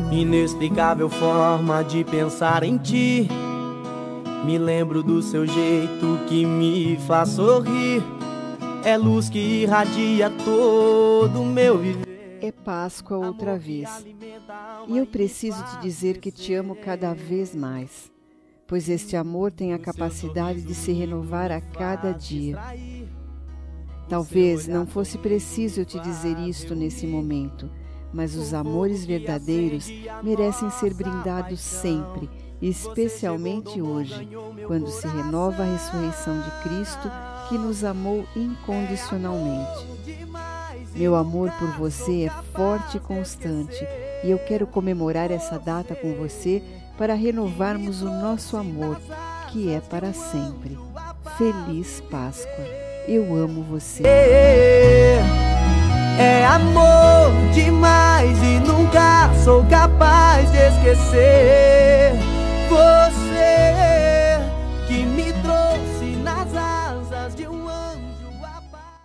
Inexplicável forma de pensar em ti. Me lembro do seu jeito que me faz sorrir. É luz que irradia todo o meu viver. É Páscoa outra vez. E eu preciso te dizer que te amo cada vez mais, pois este amor tem a capacidade de se renovar a cada dia. Talvez não fosse preciso eu te dizer isto nesse momento, mas os amores verdadeiros merecem ser brindados sempre, especialmente hoje, quando se renova a ressurreição de Cristo, que nos amou incondicionalmente. Meu amor por você é forte e constante, e eu quero comemorar essa data com você para renovarmos o nosso amor, que é para sempre. Feliz Páscoa! Eu amo você. É amor demais e nunca sou capaz de esquecer.